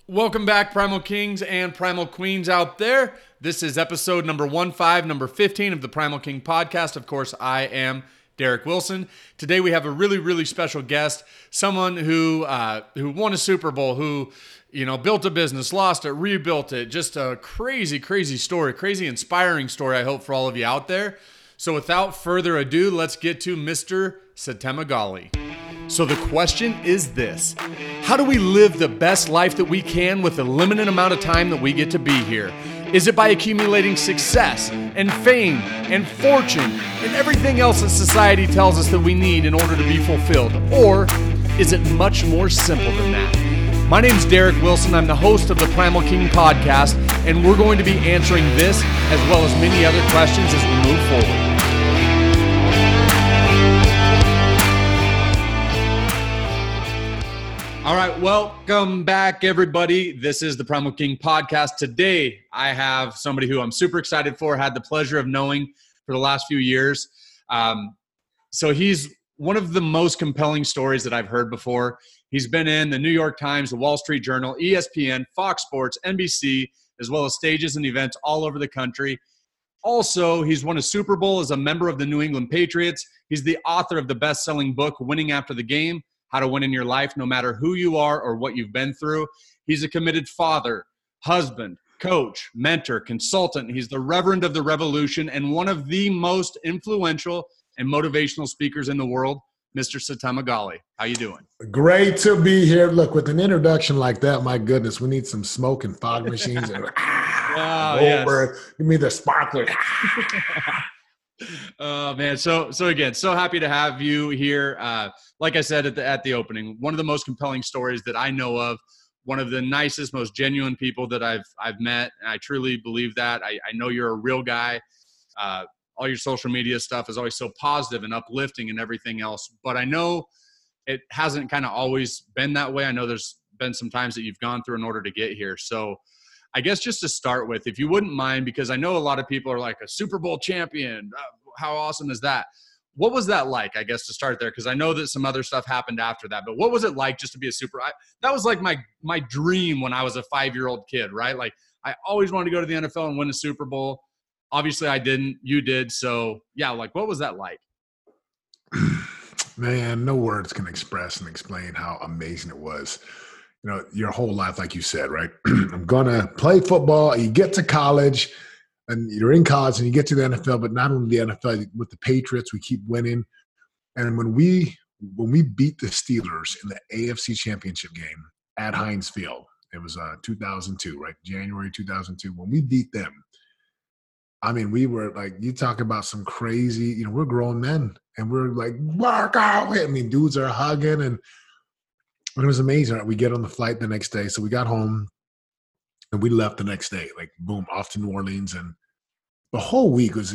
Welcome back, Primal Kings and Primal Queens out there. This is episode number 15 of the Primal King podcast. Of course, I am Derek Wilson. Today we have a really special guest, someone who won a Super Bowl, who built a business, lost it, rebuilt it. Just a crazy story, crazy inspiring story, I hope, for all of you out there. So without further ado, let's get to Mr. Setemagali. So the question is this: how do we live the best life that we can with the limited amount of time that we get to be here? Is it by accumulating success and fame and fortune and everything else that society tells us that we need in order to be fulfilled? Or is it much more simple than that? My name's Derek Wilson. I'm the host of the Primal King podcast, and we're going to be answering this as well as many other questions as we move forward. All right, welcome back, everybody. This is the Primal King podcast. Today, I have somebody who I'm super excited for, had the pleasure of knowing for the last few years. So he's one of the most compelling stories that I've heard before. He's been in the New York Times, the Wall Street Journal, ESPN, Fox Sports, NBC, as well as stages and events all over the country. Also, he's won a Super Bowl as a member of the New England Patriots. He's the author of the best-selling book, Winning After the Game: How to Win in Your Life, no matter who you are or what you've been through. He's a committed father, husband, coach, mentor, consultant. He's the Reverend of the Revolution and one of the most influential and motivational speakers in the world, Mr. Setemagali. How you doing? Great to be here. Look, with an introduction like that, my goodness, we need some smoke and fog machines. And, yes. Give me the sparkler. Oh man, so again, so happy to have you here. Like I said at the opening, one of the most compelling stories that I know of, one of the nicest, most genuine people that I've met, and I truly believe that. I know you're a real guy. All your social media stuff is always so positive and uplifting and everything else, but I know it hasn't kind of always been that way. I know there's been some times that you've gone through in order to get here. So I guess just to start with, if you wouldn't mind, because I know a lot of people are like, a Super Bowl champion, how awesome is that? What was that like, I guess, to start there? Because I know that some other stuff happened after that, but what was it like just to be a that was like my dream when I was a 5-year-old kid, right? Like, I always wanted to go to the NFL and win a Super Bowl. Obviously I didn't, you did. So yeah, like, what was that like? Man, no words can express and explain how amazing it was. Your whole life, like you said, right? I'm going to play football. You get to college and you're in college and you get to the NFL, but not only the NFL, with the Patriots, we keep winning. And when we beat the Steelers in the AFC Championship game at Heinz Field, it was 2002, right? January 2002. When we beat them, I mean, we were like, you talk about some crazy, we're grown men and we're like, work out. I mean, dudes are hugging and it was amazing. We get on the flight the next day. So we got home and we left the next day, like boom, off to New Orleans. And the whole week was,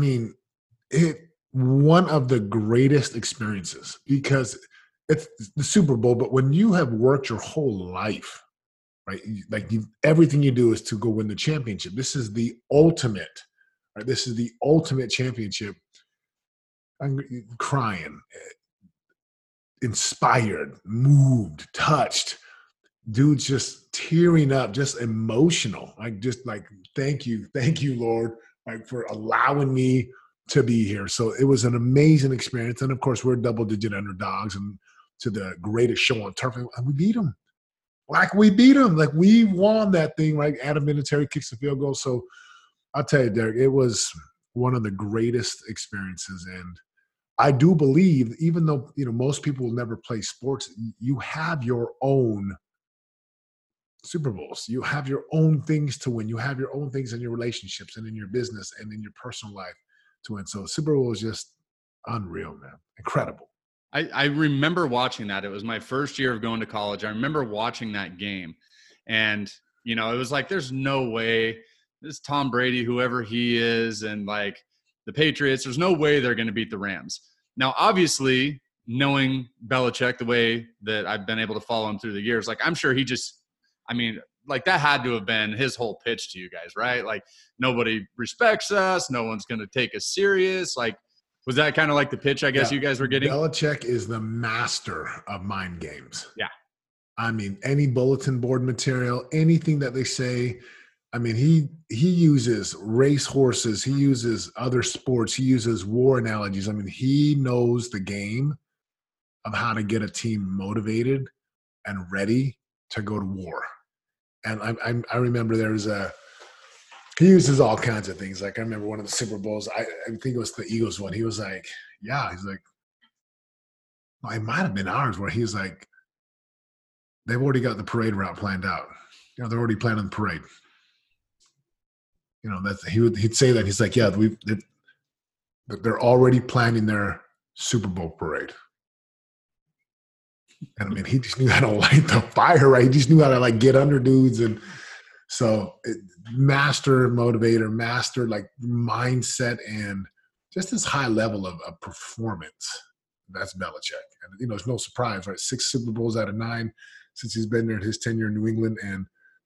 one of the greatest experiences, because it's the Super Bowl. But when you have worked your whole life, right? Everything you do is to go win the championship. This is the ultimate, right? This is the ultimate championship. I'm crying, inspired, moved, touched. Dude's just tearing up, just emotional. Thank you, Lord, for allowing me to be here. So it was an amazing experience. And of course, we're double-digit underdogs and to the greatest show on turf, and we beat them. Like we won that thing, right? Adam Vinatieri kicks the field goal. So I'll tell you, Derek, it was one of the greatest experiences. And I do believe, even though, most people will never play sports, you have your own Super Bowls. You have your own things to win. You have your own things in your relationships and in your business and in your personal life to win. So Super Bowl is just unreal, man. Incredible. I remember watching that. It was my first year of going to college. I remember watching that game. And, it was like, there's no way this Tom Brady, whoever he is, and like the Patriots, there's no way they're going to beat the Rams. Now, obviously, knowing Belichick the way that I've been able to follow him through the years, like I'm sure that had to have been his whole pitch to you guys, right? Like, nobody respects us. No one's going to take us serious. Like, was that kind of like the pitch, I guess, you guys were getting? Belichick is the master of mind games. Yeah. I mean, any bulletin board material, anything that they say. I mean, he uses race horses, he uses other sports, he uses war analogies. I mean, he knows the game of how to get a team motivated and ready to go to war. And I remember he uses all kinds of things. Like I remember one of the Super Bowls, I think it was the Eagles one. He was like, yeah, he's like, well, it might have been ours where he's like, they've already got the parade route planned out. You know, they're already planning the parade. You know, he'd say that. He's like, yeah, they're already planning their Super Bowl parade. And I mean, he just knew how to light the fire, right? He just knew how to like get under dudes. And so master motivator, master like mindset, and just this high level of performance. That's Belichick. And, you know, it's no surprise, right? 6 Super Bowls out of 9 since he's been there in his tenure in New England. And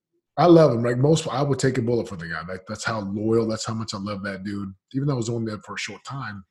I love him. Like I would take a bullet for the guy. That's how loyal, that's how much I love that dude. Even though I was only there for a short time,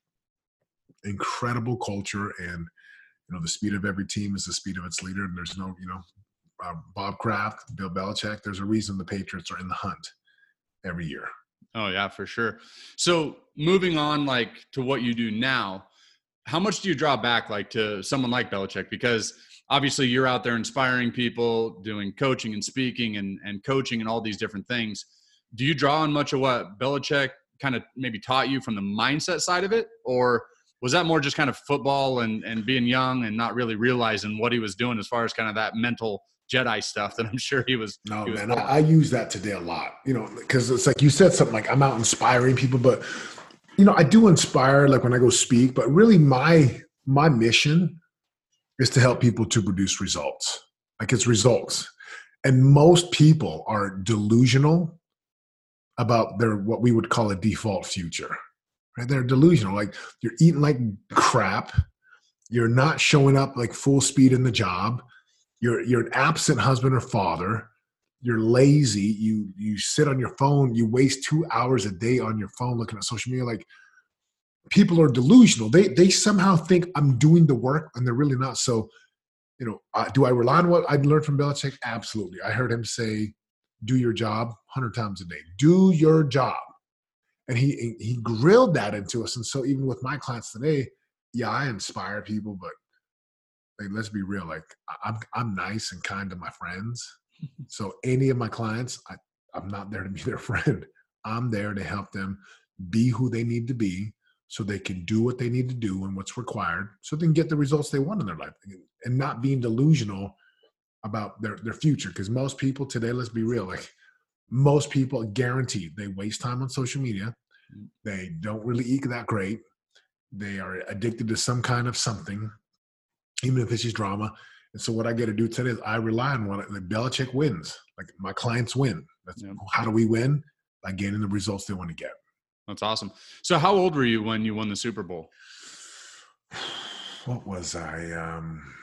incredible culture. And, you know, the speed of every team is the speed of its leader. And there's no, you know, Bob Kraft, Bill Belichick, there's a reason the Patriots are in the hunt every year. Oh, yeah, for sure. So moving on, like, to what you do now, how much do you draw back, like, to someone like Belichick? Because obviously you're out there inspiring people, doing coaching and speaking and coaching and all these different things. Do you draw on much of what Belichick kind of maybe taught you from the mindset side of it? Or was that more just kind of football and being young and not really realizing what he was doing as far as kind of that mental Jedi stuff that I'm sure he was? No, man, I use that today a lot, you know, because it's like you said something like I'm out inspiring people, but, you know, I do inspire like when I go speak, but really my mission is to help people to produce results. Like it's results. And most people are delusional about their, what we would call a default future, right? They're delusional. Like you're eating like crap. You're not showing up like full speed in the job. You're an absent husband or father. You're lazy. You sit on your phone. You waste 2 hours a day on your phone looking at social media. Like people are delusional. They somehow think I'm doing the work and they're really not. So, you know, do I rely on what I learned from Belichick? Absolutely. I heard him say, do your job 100 times a day. Do your job. And he grilled that into us. And so even with my clients today, yeah, I inspire people, but like, let's be real. Like I'm nice and kind to my friends. So any of my clients, I'm not there to be their friend. I'm there to help them be who they need to be so they can do what they need to do and what's required so they can get the results they want in their life and not being delusional about their future. Because most people today, let's be real, like most people guaranteed they waste time on social media. They don't really eat that great. They are addicted to some kind of something, even if it's just drama. And so what I get to do today is I rely on one. Like Belichick wins. Like my clients win. How do we win? By getting the results they want to get. That's awesome. So how old were you when you won the Super Bowl? What was I?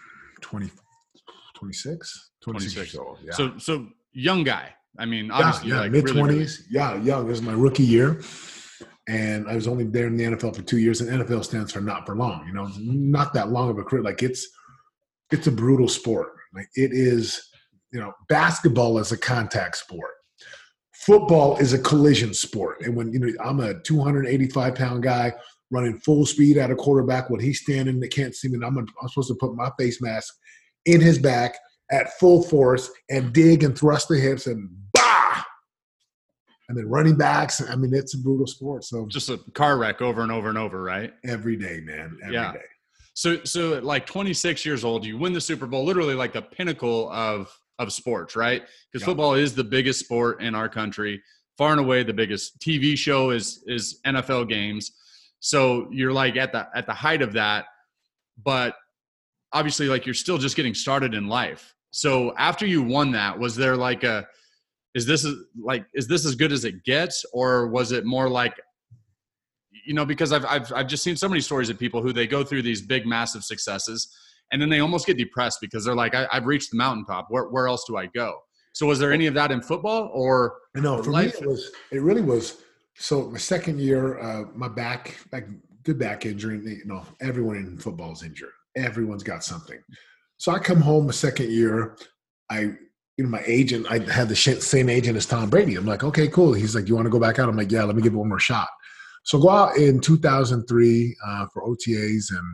26 years old. Yeah. So young guy. I mean, obviously, yeah, like mid-20s. Really... Yeah, young. This is my rookie year. And I was only there in the NFL for 2 years. And NFL stands for not for long. You know, it's not that long of a career. Like it's a brutal sport. Like it is, you know, basketball is a contact sport. Football is a collision sport. And when, you know, I'm a 285-pound guy running full speed at a quarterback when he's standing, they can't see me. And I'm supposed to put my face mask in his back at full force and dig and thrust the hips and bah! And then running backs. I mean, it's a brutal sport. So just a car wreck over and over and over, right? Every day, man. Every day. So at like 26 years old, you win the Super Bowl, literally like the pinnacle of sports, right? Because football is the biggest sport in our country, far and away the biggest. TV show is NFL games. So you're like at the height of that, but obviously like you're still just getting started in life. So after you won that, was there like is this as good as it gets, or was it more like, you know, because I've just seen so many stories of people who they go through these big, massive successes and then they almost get depressed because they're like, I've reached the mountaintop. Where else do I go? So was there any of that in football or? No, for life? Me, it really was. So my second year, my good back injury, you know, everyone in football is injured. Everyone's got something. So I come home my second year, my agent, I had the same agent as Tom Brady. I'm like, okay, cool. He's like, you want to go back out? I'm like, yeah, let me give it one more shot. So go out in 2003 for OTAs, and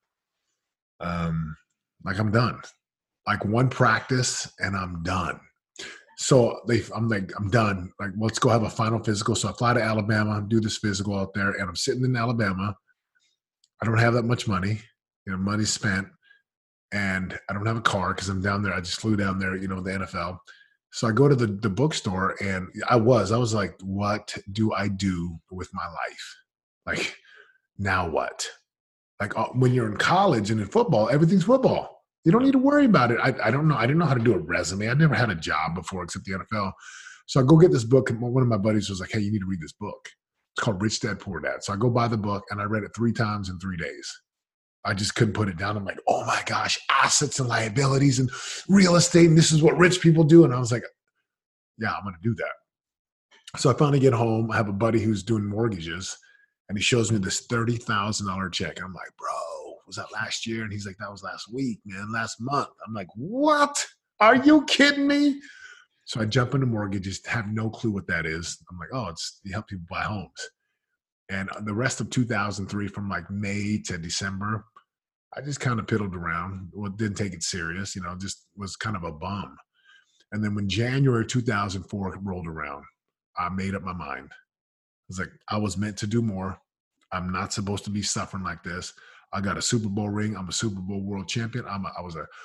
like I'm done. Like one practice, and I'm done. So I'm like, I'm done. Like, let's go have a final physical. So I fly to Alabama, do this physical out there, and I'm sitting in Alabama. I don't have that much money. Money's spent. And I don't have a car because I'm down there. I just flew down there, the NFL. So I go to the bookstore, and I was like, what do I do with my life? Like, now what? Like when you're in college and in football, everything's football. You don't need to worry about it. I don't know. I didn't know how to do a resume. I never had a job before except the NFL. So I go get this book, and one of my buddies was like, hey, you need to read this book. It's called Rich Dad, Poor Dad. So I go buy the book, and I read it 3 times in 3 days. I just couldn't put it down. I'm like, oh my gosh, assets and liabilities and real estate, and this is what rich people do. And I was like, yeah, I'm going to do that. So I finally get home. I have a buddy who's doing mortgages, and he shows me this $30,000 check. I'm like, bro, was that last year? And he's like, that was last week, man, last month. I'm like, what? Are you kidding me? So I jump into mortgages, have no clue what that is. I'm like, oh, you help people buy homes. And the rest of 2003, from like May to December, I just kind of piddled around. Well, didn't take it serious, just was kind of a bum. And then when January 2004 rolled around, I made up my mind. I was like, I was meant to do more. I'm not supposed to be suffering like this. I got a Super Bowl ring. I'm a Super Bowl world champion. I was a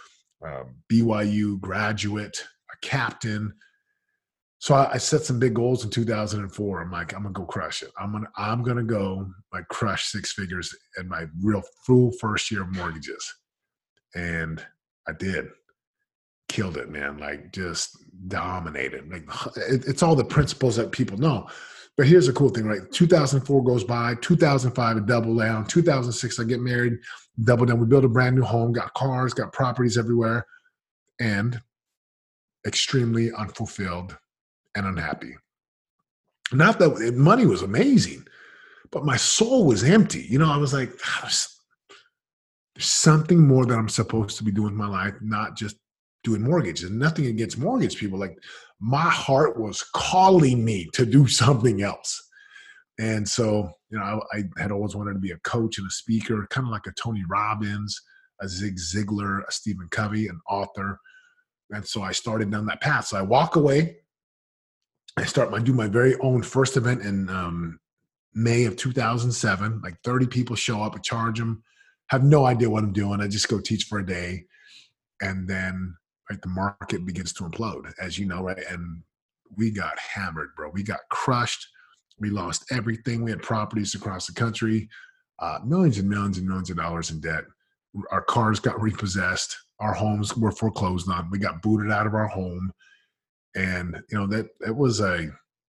BYU graduate, a captain. So I set some big goals in 2004. I'm like, I'm gonna go crush it. I'm gonna go like crush 6 figures in my real full first year of mortgages, and I did. Killed it, man. Like just dominated. Like it's all the principles that people know. But here's the cool thing, right? 2004 goes by. 2005, I double down. 2006, I get married. Double down. We built a brand new home. Got cars. Got properties everywhere, and extremely unfulfilled and unhappy. Not that money was amazing, but my soul was empty. I was like, there's something more that I'm supposed to be doing with my life, not just doing mortgages. And nothing against mortgage people. Like my heart was calling me to do something else. And so, I had always wanted to be a coach and a speaker, kind of like a Tony Robbins, a Zig Ziglar, a Stephen Covey, an author. And so I started down that path. So I walk away. I do my very own first event in May of 2007. Like 30 people show up, I charge them, have no idea what I'm doing. I just go teach for a day. And then the market begins to implode, as you know, right? And we got hammered, bro. We got crushed. We lost everything. We had properties across the country, millions and millions and millions of dollars in debt. Our cars got repossessed. Our homes were foreclosed on. We got booted out of our home. And, it was a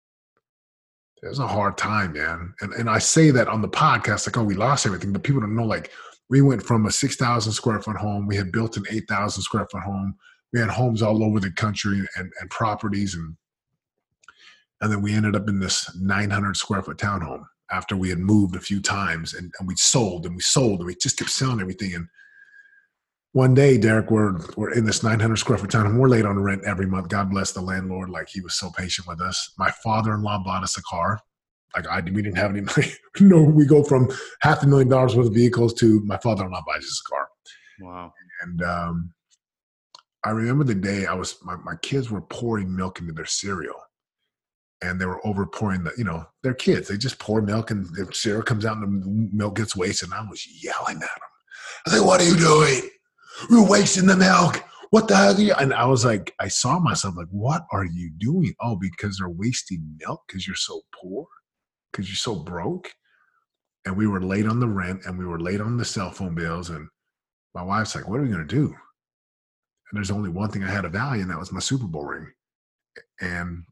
hard time, man. And I say that on the podcast, like, oh, we lost everything, but people don't know, like, we went from a 6,000 square foot home. We had built an 8,000 square foot home. We had homes all over the country and properties. And then we ended up in this 900 square foot townhome after we had moved a few times, and we sold and we just kept selling everything. And one day, Derek, we're in this 900 square foot town, and we're late on rent every month. God bless the landlord. Like, he was so patient with us. My father-in-law bought us a car. Like, we didn't have any money. No, we go from $500,000 worth of vehicles to my father-in-law buys us a car. Wow. And I remember the day my kids were pouring milk into their cereal, and they were over pouring they're kids. They just pour milk, and the cereal comes out, and the milk gets wasted. And I was yelling at them. I was like, what are you doing? We're wasting the milk. What the hell are you? And I was like, I saw myself like, what are you doing? Oh, because they're wasting milk because you're so poor, because you're so broke. And we were late on the rent, and we were late on the cell phone bills. And my wife's like, what are we going to do? And there's only one thing I had of value, and that was my Super Bowl ring. And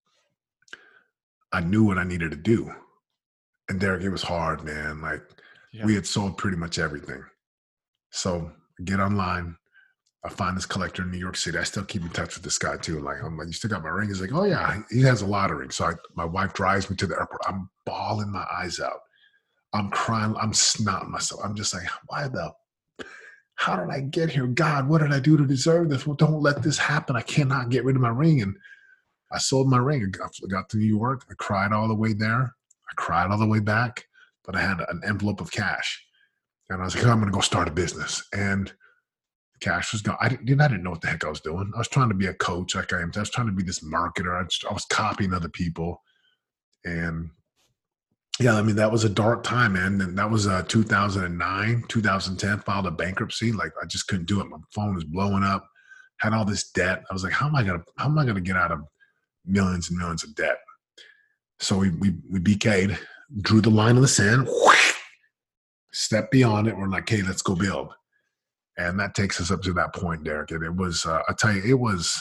I knew what I needed to do. And Derek, it was hard, man. Like, we had sold pretty much everything. So I get online. I find this collector in New York City. I still keep in touch with this guy too. Like, I'm like, you still got my ring? He's like, oh yeah, he has a lot of rings. So my wife drives me to the airport. I'm bawling my eyes out. I'm crying. I'm snotting myself. I'm just like, how did I get here? God, what did I do to deserve this? Well, don't let this happen. I cannot get rid of my ring. And I sold my ring. I got to New York. I cried all the way there. I cried all the way back, but I had an envelope of cash. And I was like, oh, I'm going to go start a business. And cash was gone. I didn't know what the heck I was doing. I was trying to be a coach like I am. I was trying to be this marketer. I was copying other people. And yeah, I mean, that was a dark time, man. And that was 2009, 2010, filed a bankruptcy. Like I just couldn't do it. My phone was blowing up, had all this debt. I was like, how am I going to get out of millions and millions of debt? So we BK'd, drew the line in the sand, stepped beyond it. We're like, hey, let's go build. And that takes us up to that point, Derek. And it was, I tell you, it was,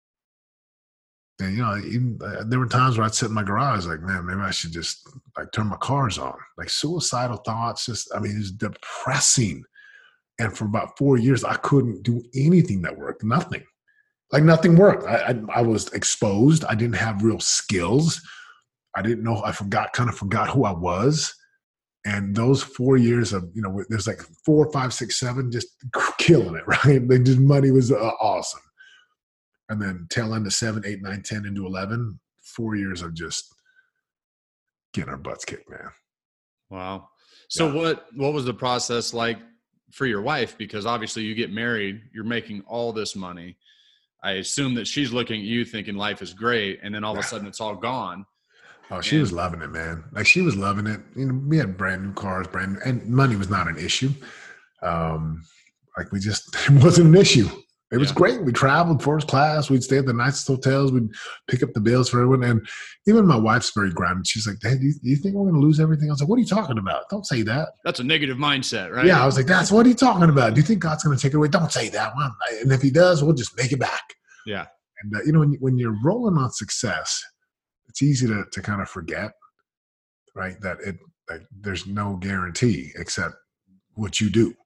and you know, even, there were times where I'd sit in my garage like, man, maybe I should just like turn my cars on. Like suicidal thoughts, just, I mean, it's depressing. And for about 4 years, I couldn't do anything that worked. Nothing. Like nothing worked. I was exposed. I didn't have real skills. I didn't know. I kind of forgot who I was. And those 4 years of, you know, there's like 4, 5, 6, 7, just killing it, right? Like just money was awesome. And then tail end of 7, 8, 9, 10 into 11, 4 years of just getting our butts kicked, man. Wow. So yeah. What was the process like for your wife? Because obviously you get married, you're making all this money. I assume that she's looking at you thinking life is great. And then all of a sudden it's all gone. Oh, she was loving it, man. Like she was loving it. You know, we had brand new cars, and money was not an issue. Like it wasn't an issue. It was great. We traveled first class. We'd stay at the nicest hotels. We'd pick up the bills for everyone. And even my wife's very grounded. She's like, hey, do you think we're going to lose everything? I was like, what are you talking about? Don't say that. That's a negative mindset, right? Yeah. I was like, what are you talking about? Do you think God's going to take it away? Don't say that one. And if he does, we'll just make it back. Yeah. And, you know, when you're rolling on success, it's easy to kind of forget, right? That there's no guarantee except what you do.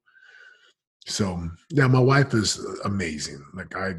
So yeah, my wife is amazing. I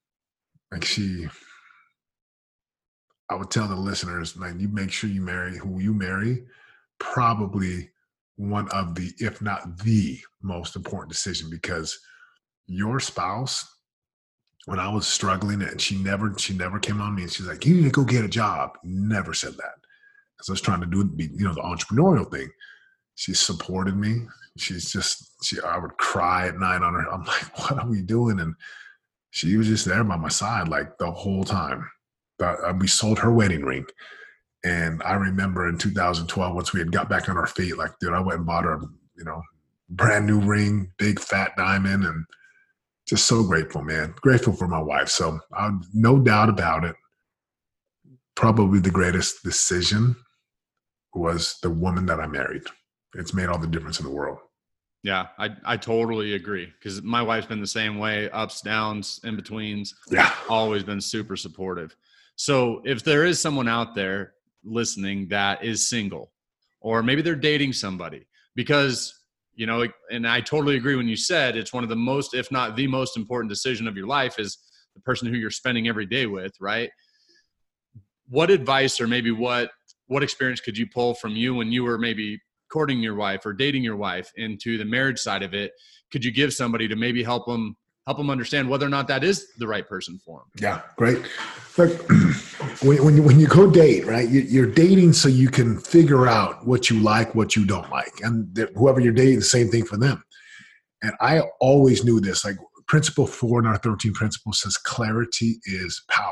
would tell the listeners, man, you make sure you marry who you marry. Probably one of the, if not the most important decision, because your spouse, when I was struggling and she never came on me and she's like, you need to go get a job. Never said that. Because I was trying to do the entrepreneurial thing. She supported me. I would cry at night on her. I'm like, what are we doing? And she was just there by my side, like the whole time. We sold her wedding ring. And I remember in 2012, once we had got back on our feet, like, dude, I went and bought her, brand new ring, big fat diamond, and just so grateful, man. Grateful for my wife. So no doubt about it. Probably the greatest decision was the woman that I married. It's made all the difference in the world. Yeah, I totally agree, because my wife's been the same way, ups, downs, in betweens. Yeah. Always been super supportive. So if there is someone out there listening that is single, or maybe they're dating somebody, because, and I totally agree when you said it's one of the most, if not the most important decision of your life is the person who you're spending every day with, right? What advice or maybe what experience could you pull from you when you were maybe courting your wife or dating your wife into the marriage side of it? Could you give somebody to maybe help them understand whether or not that is the right person for them? Yeah, great. Look, when you go date, right, you're dating so you can figure out what you like, what you don't like. And whoever you're dating, the same thing for them. And I always knew this, like principle 4 in our 13 principles says clarity is power.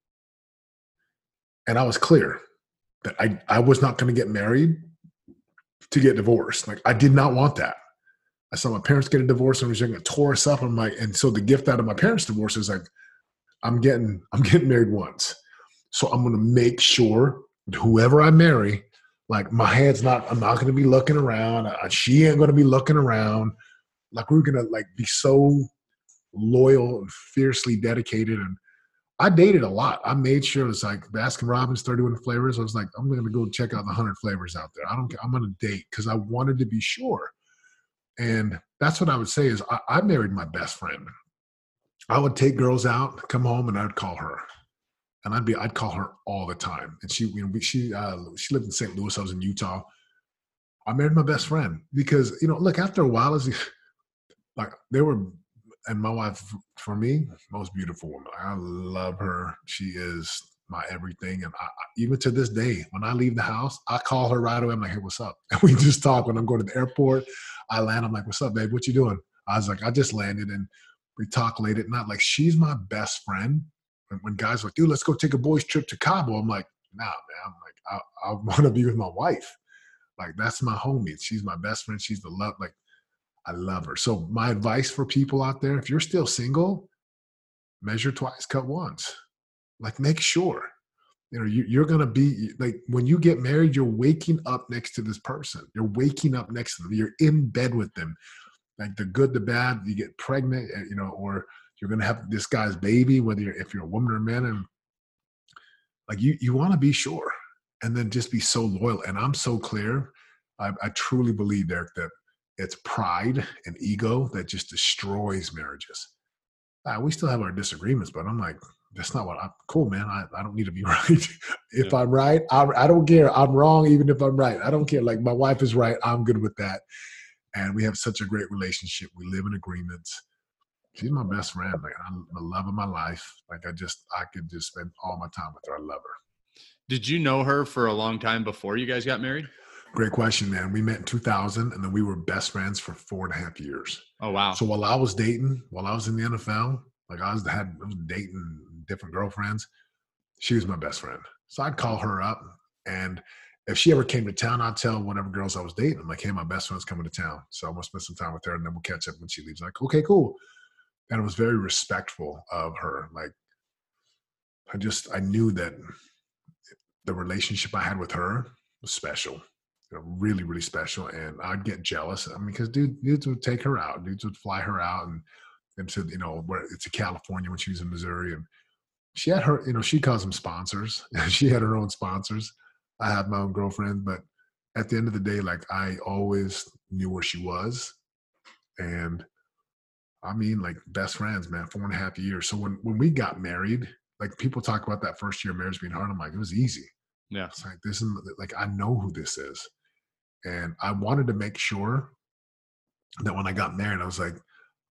And I was clear that I was not going to get married to get divorced. Like I did not want that. I saw my parents get a divorce and I was going to tore us up. And so the gift out of my parents' divorce is like, I'm getting married once. So I'm going to make sure that whoever I marry, like I'm not going to be looking around. She ain't going to be looking around. Like we're going to like be so loyal and fiercely dedicated. And I dated a lot. I made sure it's like Baskin Robbins 31 flavors. I was like, I'm going to go check out the 100 flavors out there. I'm going to date because I wanted to be sure. And that's what I would say is I married my best friend. I would take girls out, come home, and I would call her. And I'd call her all the time. And she lived in St. Louis. I was in Utah. I married my best friend because, look, after a while, like they were, and my wife, for me, most beautiful woman. I love her. She is my everything. And even to this day, when I leave the house, I call her right away. I'm like, hey, what's up? And we just talk. When I'm going to the airport, I land. I'm like, what's up, babe? What you doing? I was like, I just landed, and we talk late at night. Like, she's my best friend. And when guys are like, dude, let's go take a boys trip to Cabo, I'm like, nah, man. I'm like, I want to be with my wife. Like, that's my homie. She's my best friend. She's the love. Like, I love her. So my advice for people out there, if you're still single, measure twice, cut once. Like, make sure, you're going to be like, when you get married, you're waking up next to this person. You're waking up next to them. You're in bed with them. Like, the good, the bad, you get pregnant, or you're going to have this guy's baby, if you're a woman or a man. And like, you want to be sure, and then just be so loyal. And I'm so clear. I truly believe, Derek, that it's pride and ego that just destroys marriages. We still have our disagreements, but I'm like, that's not cool, man. I don't need to be right. If I'm right, I don't care. I'm wrong, even if I'm right. I don't care. Like, my wife is right. I'm good with that. And we have such a great relationship. We live in agreements. She's my best friend. Like, I'm the love of my life. Like, I could just spend all my time with her. I love her. Did you know her for a long time before you guys got married? Great question, man. We met in 2000, and then we were best friends for 4.5 years. Oh, wow. So while I was in the NFL, like, I was dating different girlfriends, she was my best friend. So I'd call her up, and if she ever came to town, I'd tell whatever girls I was dating, I'm like, hey, my best friend's coming to town, so I'm going to spend some time with her, and then we'll catch up when she leaves. Like, okay, cool. And it was very respectful of her. Like, I knew that the relationship I had with her was special. Really, really special. And I'd get jealous. I mean, because dudes would take her out. Dudes would fly her out and to, where it's California when she was in Missouri. And she had her, she calls them sponsors. She had her own sponsors. I have my own girlfriend. But at the end of the day, like, I always knew where she was. And I mean, like, best friends, man, 4.5 years. So when we got married, like, people talk about that first year of marriage being hard. I'm like, it was easy. Yeah. It's like, this is like, I know who this is. And I wanted to make sure that when I got married, I was like,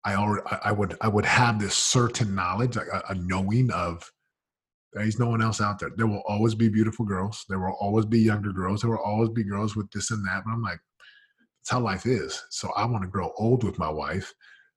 I would have this certain knowledge, like a knowing of, there's no one else out there. There will always be beautiful girls. There will always be younger girls. There will always be girls with this and that. But I'm like, that's how life is. So I want to grow old with my wife.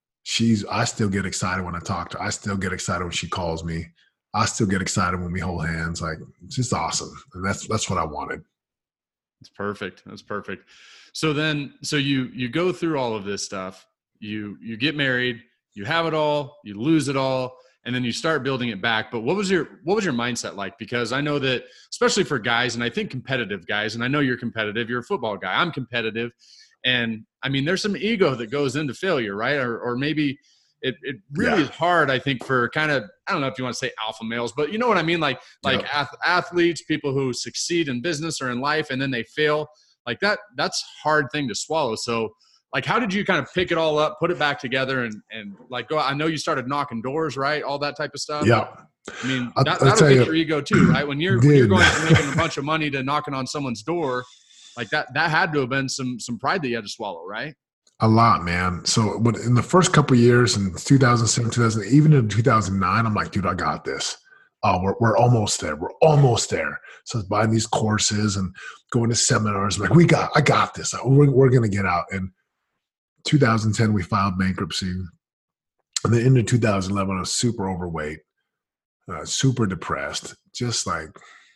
I still get excited when I talk to her. I still get excited when she calls me. I still get excited when we hold hands. Like, it's just awesome. And that's what I wanted. That's perfect. That's perfect. So you go through all of this stuff, you get married, you have it all, you lose it all, and then you start building it back. But what was your mindset like? Because I know that, especially for guys, and I think competitive guys, and I know you're competitive, you're a football guy, I'm competitive. And I mean, there's some ego that goes into failure, right? Or maybe it really is hard, I think, for kind of, I don't know if you want to say alpha males, but you know what I mean? Like athletes, people who succeed in business or in life, and then they fail. Like that's a hard thing to swallow. So like, how did you kind of pick it all up, put it back together, and like go? I know you started knocking doors, right? All that type of stuff. Yeah. I mean, that'll get your ego too, right? When you're going from making a bunch of money to knocking on someone's door, like that had to have been some pride that you had to swallow, right? A lot, man. So in the first couple of years, in 2007, 2000, even in 2009, I'm like, dude, I got this. Oh, we're almost there. We're almost there. So I was buying these courses and going to seminars. I'm like, I got this. We're going to get out. And 2010, we filed bankruptcy. And then into 2011, I was super overweight, super depressed. Just like,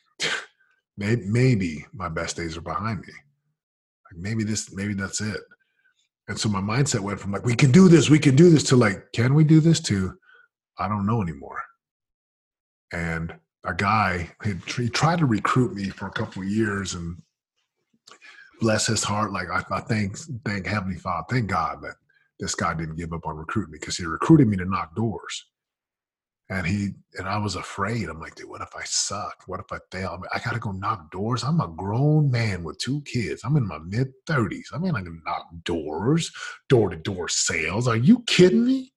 maybe my best days are behind me. Like, maybe that's it. And so my mindset went from like, we can do this to like, can we do this, to I don't know anymore. And a guy, he tried to recruit me for a couple of years, and bless his heart, like I thank Heavenly Father, thank God that this guy didn't give up on recruiting me, because he recruited me to knock doors. And I was afraid. I'm like, dude, what if I suck? What if I fail? I mean, I got to go knock doors. I'm a grown man with 2 kids. I'm in my mid-30s. I mean, I can knock doors, door-to-door sales. Are you kidding me?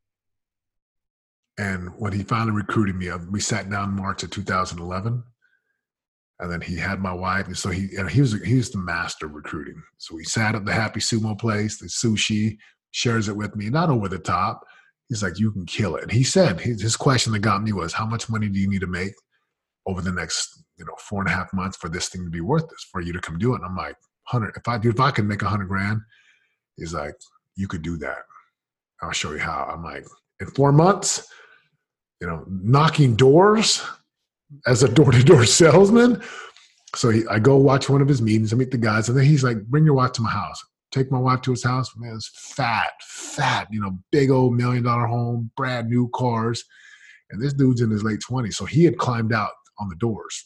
And when he finally recruited me, we sat down in March of 2011. And then he had my wife. And so he was the master of recruiting. So we sat at the Happy Sumo place, the sushi. shares it with me, not over the top. He's like, you can kill it. And he said, his question that got me was, how much money do you need to make over the next, 4.5 months for this thing to be worth this, for you to come do it? And I'm like, 100. If I can make 100 grand, he's like, you could do that. I'll show you how. I'm like, in 4 months, knocking doors as a door-to-door salesman. So I go watch one of his meetings. I meet the guys, and then he's like, bring your wife to my house. Take my wife to his house. Man, it's fat, big old $1 million home, brand new cars. And this dude's in his late 20s. So he had climbed out on the doors.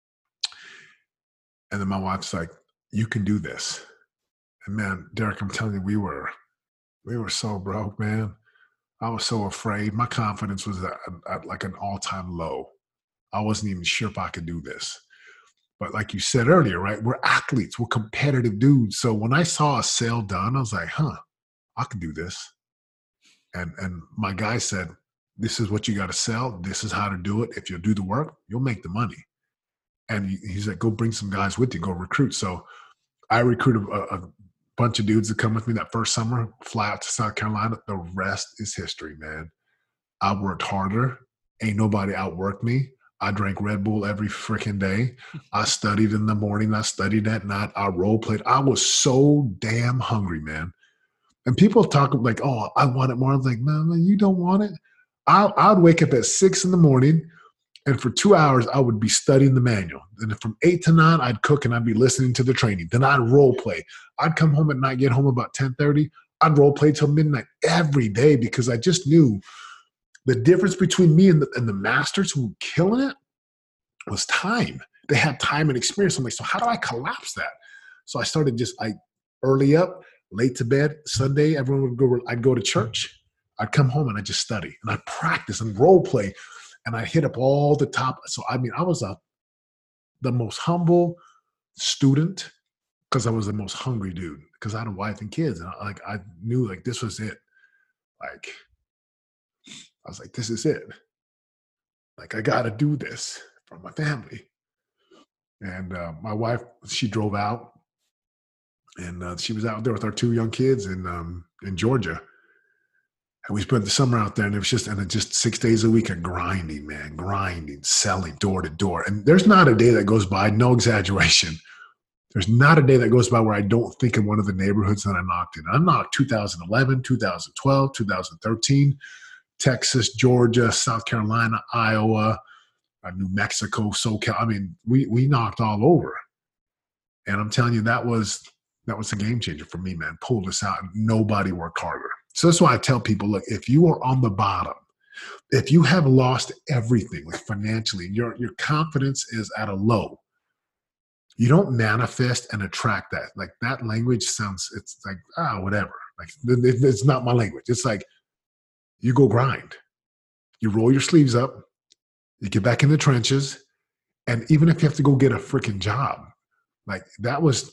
And then my wife's like, you can do this. And man, Derek, I'm telling you, we were so broke, man. I was so afraid. My confidence was at like an all-time low. I wasn't even sure if I could do this. But like you said earlier, right, we're athletes. We're competitive dudes. So when I saw a sale done, I was like, I can do this. And my guy said, this is what you got to sell. This is how to do it. If you'll do the work, you'll make the money. And he's like, go bring some guys with you, go recruit. So I recruited a bunch of dudes to come with me that first summer, fly out to South Carolina. The rest is history, man. I worked harder. Ain't nobody outworked me. I drank Red Bull every freaking day. I studied in the morning. I studied at night. I role played. I was so damn hungry, man. And people talk like, oh, I want it more. I was like, no, you don't want it. I'd wake up at 6 in the morning, and for 2 hours, I would be studying the manual. And from 8 to 9, I'd cook and I'd be listening to the training. Then I'd role play. I'd come home at night, get home about 10:30. I'd role play till midnight every day because I just knew the difference between me and the masters who were killing it was time. They had time and experience. I'm like, so how do I collapse that? So I started early up, late to bed. Sunday, everyone would go. I'd go to church. I'd come home and I'd just study and I'd practice and role play, and I hit up all the top. So I was the most humble student because I was the most hungry dude because I had a wife and kids, and I knew like this was it. Like I was like, this is it. Like I got to do this for my family. And my wife, she drove out, and she was out there with our 2 young kids in Georgia. And we spent the summer out there, and it was just 6 days a week of grinding, selling door to door. And there's not a day that goes by, no exaggeration. There's not a day that goes by where I don't think of one of the neighborhoods that I knocked in. I knocked 2011, 2012, 2013, Texas, Georgia, South Carolina, Iowa, New Mexico, SoCal. I mean, we knocked all over. And I'm telling you, that was a game changer for me, man. Pulled us out, and nobody worked harder. So that's why I tell people, look, if you are on the bottom, if you have lost everything, like financially, your confidence is at a low, you don't manifest and attract that. Like that language it's like, whatever. Like it's not my language. It's like you go grind. You roll your sleeves up. You get back in the trenches. And even if you have to go get a freaking job, like that was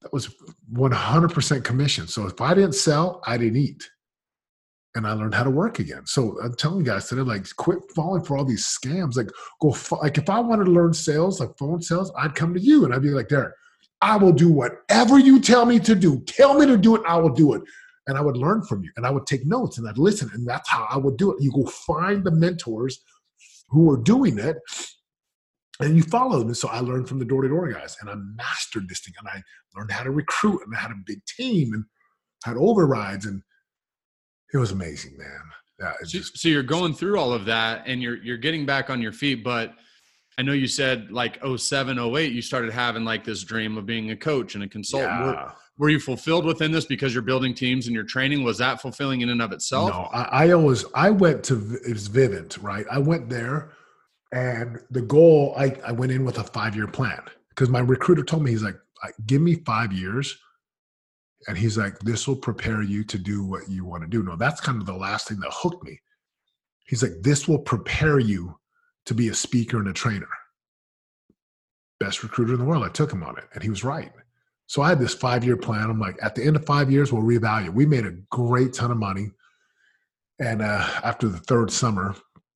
100% commission. So if I didn't sell, I didn't eat. And I learned how to work again. So I'm telling you guys today, like, quit falling for all these scams. Like, like if I wanted to learn sales, like phone sales, I'd come to you and I'd be like, Derek, I will do whatever you tell me to do. Tell me to do it, I will do it. And I would learn from you, and I would take notes, and I'd listen, and that's how I would do it. You go find the mentors who are doing it, and you follow them. And so I learned from the door-to-door guys, and I mastered this thing, and I learned how to recruit, and I had a big team, and had overrides, and it was amazing, man. Yeah, so you're going through all of that, and you're getting back on your feet, but I know you said like 07, 08, you started having like this dream of being a coach and a consultant. Yeah. Were you fulfilled within this because you're building teams and you're training? Was that fulfilling in and of itself? No, I went to, it was Vivint, right? I went there, and the goal, I went in with a 5-year plan because my recruiter told me, he's like, give me 5 years. And he's like, this will prepare you to do what you want to do. No, that's kind of the last thing that hooked me. He's like, this will prepare you to be a speaker and a trainer. Best recruiter in the world. I took him on it, and he was right. So I had this 5-year plan. I'm like, at the end of 5 years, we'll reevaluate. We made a great ton of money. And after the 3rd summer,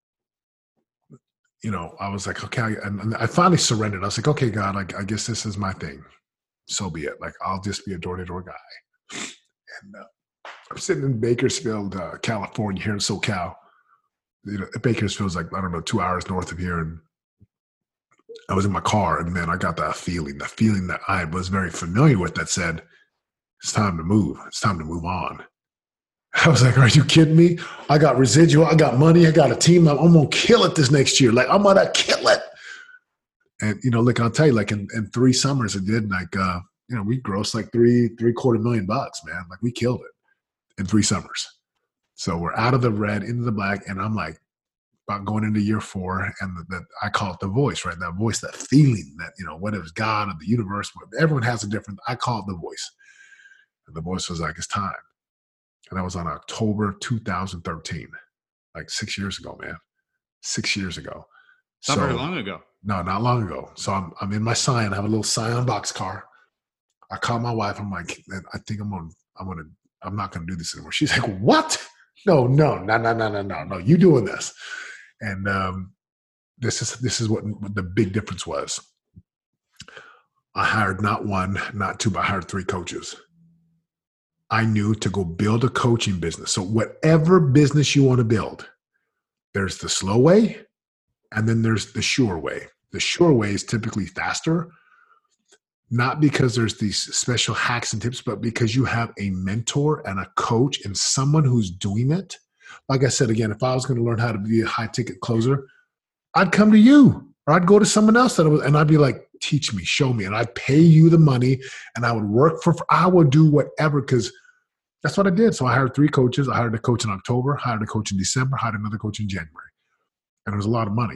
I was like, okay. And I finally surrendered. I was like, okay, God, I guess this is my thing. So be it. Like, I'll just be a door-to-door guy. And I'm sitting in Bakersfield, California, here in SoCal. Bakersfield's like, I don't know, 2 hours north of here. And I was in my car, and man, I got that feeling that I was very familiar with that said, it's time to move. It's time to move on. I was like, are you kidding me? I got residual. I got money. I got a team. I'm going to kill it this next year. Like, I'm going to kill it. And, like, I'll tell you, like in 3 summers it did, like, we grossed like $750,000, man. Like, we killed it in 3 summers. So we're out of the red into the black. And I'm like, about going into year 4, and that I call it the voice, right? That voice, that feeling that, whether it's God or the universe, everyone has a different, I call it the voice. And the voice was like, it's time. And that was on October 2013, like 6 years ago, man. 6 years ago. Not very long ago. No, not long ago. So I'm in my Scion. I have a little Scion boxcar. I call my wife. I'm like, I think I'm not gonna do this anymore. She's like, what? No. You doing this? And this is what the big difference was. I hired not 1, not 2, but I hired 3 coaches. I knew to go build a coaching business. So whatever business you want to build, there's the slow way, and then there's the sure way. The sure way is typically faster, not because there's these special hacks and tips, but because you have a mentor and a coach and someone who's doing it. Like I said, again, if I was going to learn how to be a high ticket closer, I'd come to you, or I'd go to someone else and I'd be like, teach me, show me. And I'd pay you the money, and I would work I would do whatever, because that's what I did. So I hired 3 coaches. I hired a coach in October, hired a coach in December, hired another coach in January. And it was a lot of money.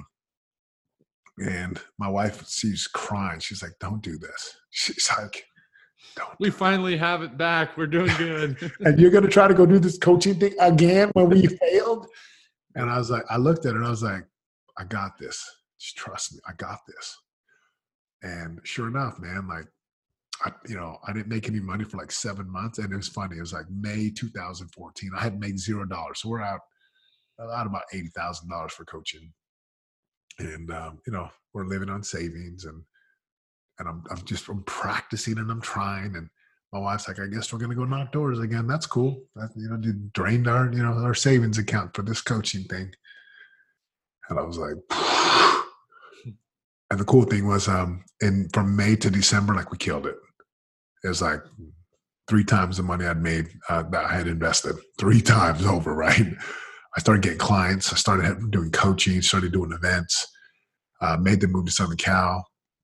And my wife, she's crying. She's like, don't do this. She's like, we finally have it back. We're doing good. And you're going to try to go do this coaching thing again when we failed? And I was like, I looked at her and I was like, I got this. Just trust me. I got this. And sure enough, man, like, I didn't make any money for like 7 months. And it was funny. It was like May 2014. I had made $0. So we're out about $80,000 for coaching. And, we're living on savings, and I'm practicing, and I'm trying. And my wife's like, I guess we're going to go knock doors again. That's cool. That, drained our savings account for this coaching thing. And I was like, and the cool thing was, from May to December, like, we killed it. It was like 3 times the money I'd made that I had invested, 3 times over, right? I started getting clients. I started doing coaching, started doing events, made the move to Southern Cal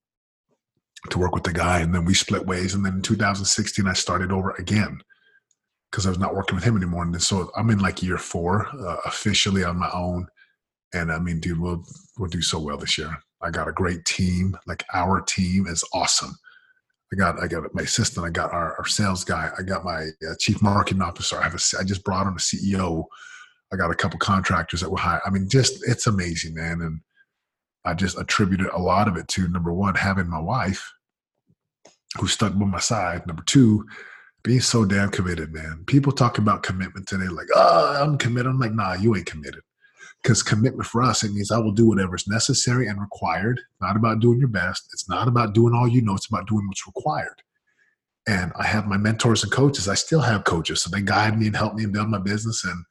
to work with the guy. And then we split ways. And then in 2016, I started over again because I was not working with him anymore. And so I'm in like year 4 officially on my own. And I mean, dude, we'll do so well this year. I got a great team. Like, our team is awesome. I got my assistant. I got our sales guy. I got my chief marketing officer. I just brought on a CEO. I got a couple contractors that were hired. I mean, it's amazing, man. And I just attributed a lot of it to, number 1, having my wife who stuck by my side. Number 2, being so damn committed, man. People talk about commitment today, like, oh, I'm committed. I'm like, nah, you ain't committed. Because commitment for us, it means I will do whatever is necessary and required. Not about doing your best. It's not about doing all you know. It's about doing what's required. And I have my mentors and coaches. I still have coaches. So they guide me and help me build my business. And,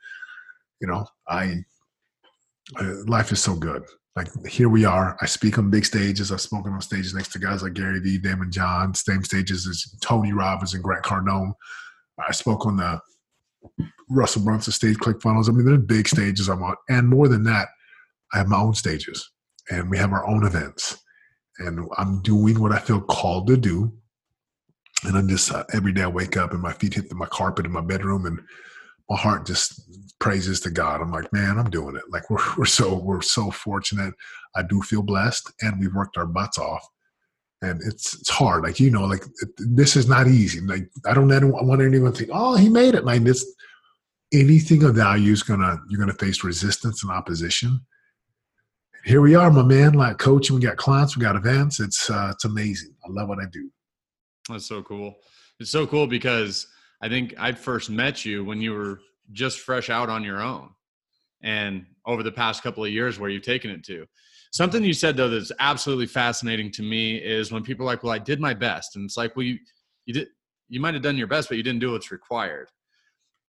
life is so good. Like, here we are. I speak on big stages. I've spoken on stages next to guys like Gary Vee, Damon John. Same stages as Tony Robbins and Grant Cardone. I spoke on the Russell Brunson stage, ClickFunnels. I mean, there's big stages I'm on. And more than that, I have my own stages. And we have our own events. And I'm doing what I feel called to do. And I'm just, every day I wake up and my feet hit my carpet in my bedroom, and my heart just praises to God. I'm like, man, I'm doing it. Like, we're so fortunate. I do feel blessed, and we've worked our butts off. And it's hard. Like, this is not easy. Like, I don't want anyone to think, oh, he made it. Like, anything of value you're gonna face resistance and opposition. Here we are, my man. Like, coaching, we got clients, we got events. It's amazing. I love what I do. That's so cool. It's so cool because I think I first met you when you were just fresh out on your own, and over the past couple of years where you've taken it to. Something you said, though, that's absolutely fascinating to me is when people are like, well, I did my best. And it's like, well, you might have done your best, but you didn't do what's required.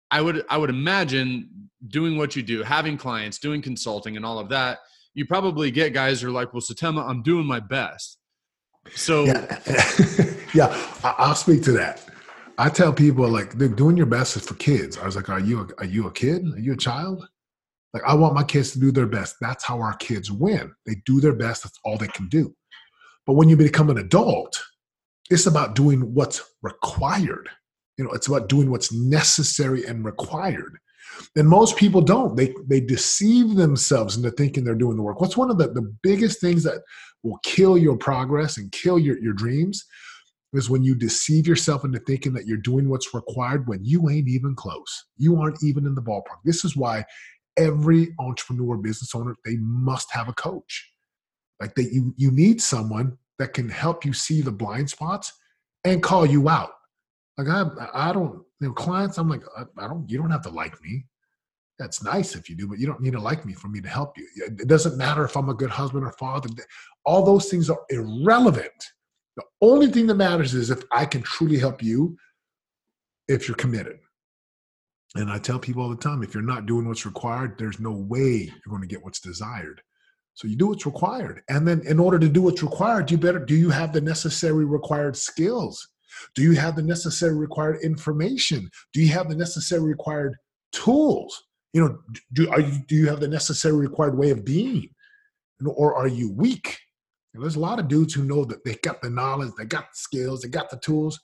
I would imagine doing what you do, having clients, doing consulting and all of that, you probably get guys who are like, well, Satema, I'm doing my best. So Yeah. Yeah. I'll speak to that. I tell people like they're doing your best is for kids. I was like, are you a kid? Are you a child? Like I want my kids to do their best. That's how our kids win. They do their best. That's all they can do. But when you become an adult, it's about doing what's required. It's about doing what's necessary and required. And most people don't. They deceive themselves into thinking they're doing the work. What's one of the biggest things that will kill your progress and kill your dreams is when you deceive yourself into thinking that you're doing what's required when you ain't even close. You aren't even in the ballpark. This is why every entrepreneur, business owner, they must have a coach. Like you need someone that can help you see the blind spots and call you out. Like I don't, clients, I'm like, you don't have to like me. That's nice if you do, but you don't need to like me for me to help you. It doesn't matter if I'm a good husband or father. All those things are irrelevant. The only thing that matters is if I can truly help you, if you're committed. And I tell people all the time, if you're not doing what's required, there's no way you're going to get what's desired. So you do what's required. And then in order to do what's required, do you have the necessary required skills? Do you have the necessary required information? Do you have the necessary required tools? Do you have the necessary required way of being? Or are you weak? And there's a lot of dudes who know that they got the knowledge, they got the skills, they got the tools.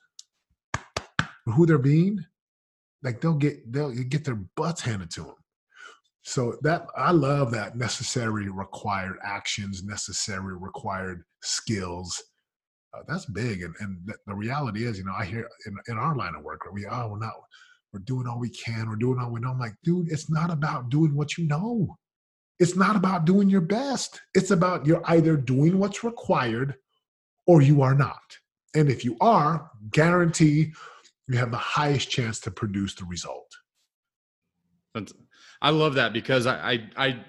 But who they're being, like they'll get their butts handed to them. So that I love that necessary required actions, necessary required skills. That's big, and the reality is, I hear in our line of work, we're doing all we can, we're doing all we know. I'm like, dude, it's not about doing what you know. It's not about doing your best. It's about you're either doing what's required or you are not. And if you are, guarantee you have the highest chance to produce the result. I love that because I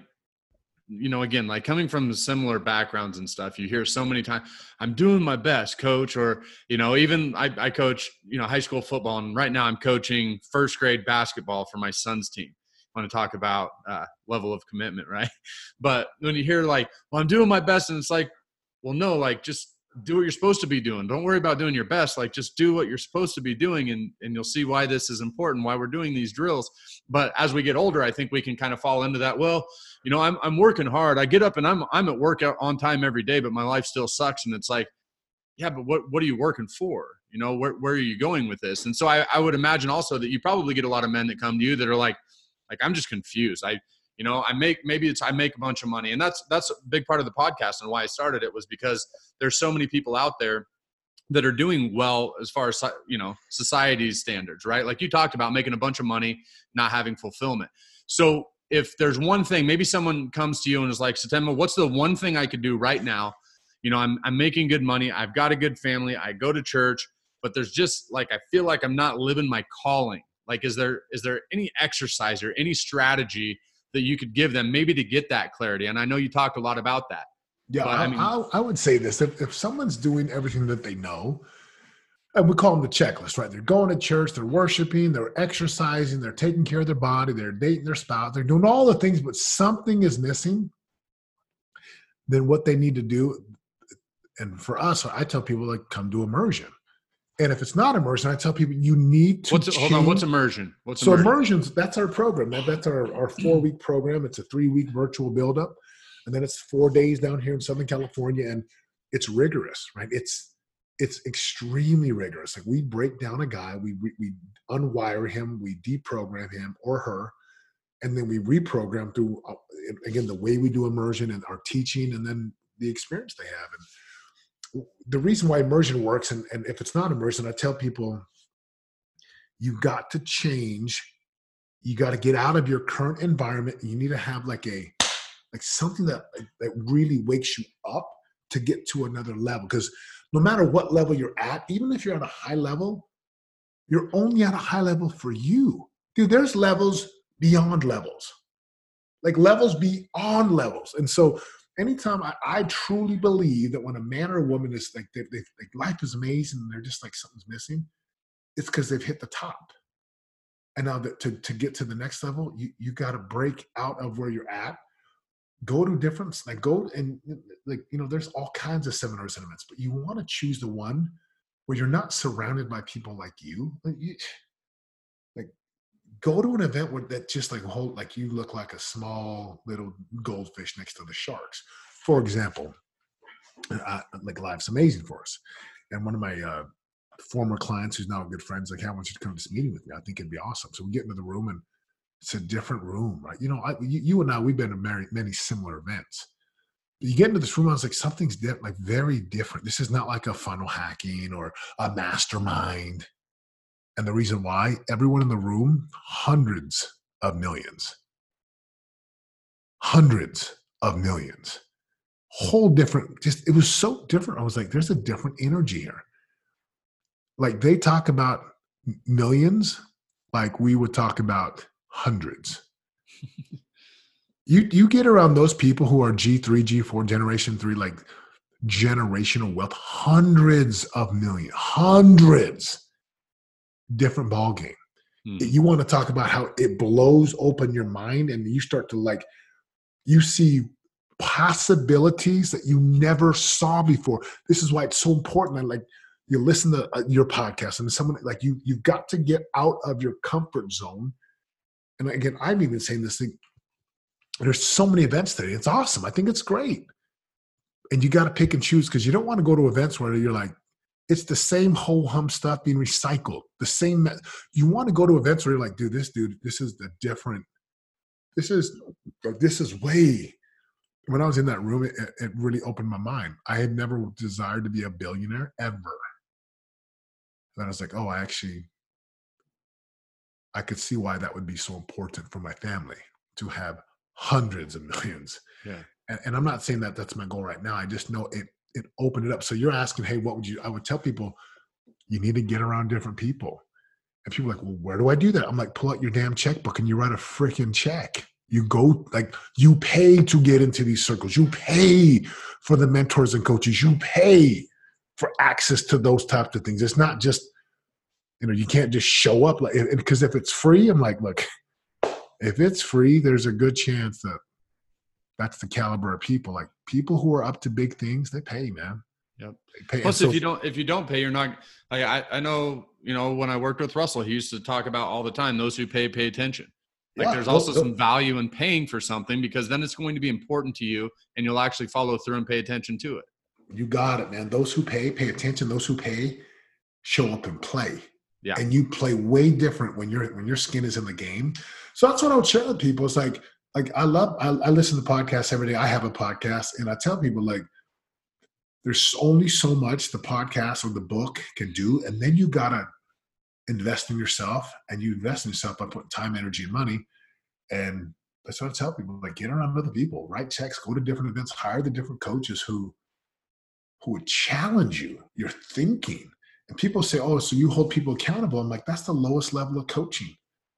again, like coming from similar backgrounds and stuff, you hear so many times, I'm doing my best, coach, or, even I coach, high school football. And right now I'm coaching first grade basketball for my son's team. I want to talk about level of commitment, right? But when you hear like, well, I'm doing my best, and it's like, well, no, like just do what you're supposed to be doing. Don't worry about doing your best. Like just do what you're supposed to be doing. And you'll see why this is important, why we're doing these drills. But as we get older, I think we can kind of fall into that. Well, I'm working hard. I get up and I'm at work on time every day, but my life still sucks. And it's like, yeah, but what are you working for? Where are you going with this? And so I would imagine also that you probably get a lot of men that come to you that are like, I'm just confused. I make a bunch of money. And that's a big part of the podcast. And why I started it was because there's so many people out there that are doing well as far as, society's standards, right? Like you talked about making a bunch of money, not having fulfillment. So if there's one thing, maybe someone comes to you and is like, Satema, what's the one thing I could do right now? I'm making good money. I've got a good family. I go to church, but there's just like, I feel like I'm not living my calling. Like, is there any exercise or any strategy that you could give them maybe to get that clarity? And I know you talked a lot about that. Yeah, I would say this. If someone's doing everything that they know, and we call them the checklist, right? They're going to church, they're worshiping, they're exercising, they're taking care of their body, they're dating their spouse, they're doing all the things, but something is missing, then what they need to do, and for us, I tell people, like, come do immersion. And if it's not immersion, I tell people you need to Hold on, what's immersion? Immersions, that's our program. That's our 4-week program. It's a 3-week virtual buildup. And then it's 4 days down here in Southern California. And it's rigorous, right? It's extremely rigorous. Like we break down a guy, we unwire him, we deprogram him or her, and then we reprogram through, again, the way we do immersion and our teaching and then the experience they have. And the reason why immersion works, and if it's not immersion, I tell people, you got to change. You got to get out of your current environment. You need to have like something that really wakes you up to get to another level. Because no matter what level you're at, even if you're at a high level, you're only at a high level for you. Dude, there's levels beyond levels. Like levels beyond levels. And so anytime I truly believe that when a man or a woman is like life is amazing and they're just like something's missing, it's because they've hit the top. And now to get to the next level, you got to break out of where you're at. Go to different, like go and like, there's all kinds of seminars and events, but you want to choose the one where you're not surrounded by people like you. Like go to an event where that just like like you look like a small little goldfish next to the sharks. For example, like life's amazing for us. And one of my former clients who's now good friends, like, hey, I want you to come to this meeting with me. I think it'd be awesome. So we get into the room and it's a different room, right? You and I, we've been to many similar events. You get into this room, I was like, something's like very different. This is not like a funnel hacking or a mastermind. And the reason why, everyone in the room, hundreds of millions, whole different, just, it was so different. I was like, there's a different energy here. Like they talk about millions, like we would talk about hundreds. You get around those people who are G3, G4, generation 3, like generational wealth, hundreds of millions, different ball game. You want to talk about how it blows open your mind and you start to like, you see possibilities that you never saw before. This is why it's so important that like you listen to your podcast and someone like you've got to get out of your comfort zone. And again, I'm even saying this thing, there's so many events today. It's awesome. I think it's great. And you got to pick and choose because you don't want to go to events where you're like, it's the same whole hum stuff being recycled. The same. You want to go to events where you're like, this is the different. This is way. When I was in that room, it really opened my mind. I had never desired to be a billionaire ever. And I was like, I could see why that would be so important for my family to have hundreds of millions. Yeah. And I'm not saying that that's my goal right now. I just know it opened it up. So you're asking, hey, I would tell people, you need to get around different people. And people are like, well, where do I do that? I'm like, pull out your damn checkbook and you write a freaking check. You go, like, you pay to get into these circles. You pay for the mentors and coaches. You pay for access to those types of things. It's not just, you can't just show up. Like, because if it's free, I'm like, look, if it's free, there's a good chance that that's the caliber of people. Like people who are up to big things, they pay, man. Yep. They pay. Plus, if you don't pay, you're not. Like I know, when I worked with Russell, he used to talk about all the time. Those who pay attention. Like there's also some value in paying for something because then it's going to be important to you, and you'll actually follow through and pay attention to it. You got it, man. Those who pay attention. Those who pay show up and play. Yeah. And you play way different when your skin is in the game. So that's what I would share with people. It's like I listen to podcasts every day. I have a podcast and I tell people like, there's only so much the podcast or the book can do. And then you got to invest in yourself, and you invest in yourself by putting time, energy, and money. And that's what I tell people, like get around other people, write checks, go to different events, hire the different coaches who would challenge your thinking. And people say, oh, so you hold people accountable. I'm like, that's the lowest level of coaching.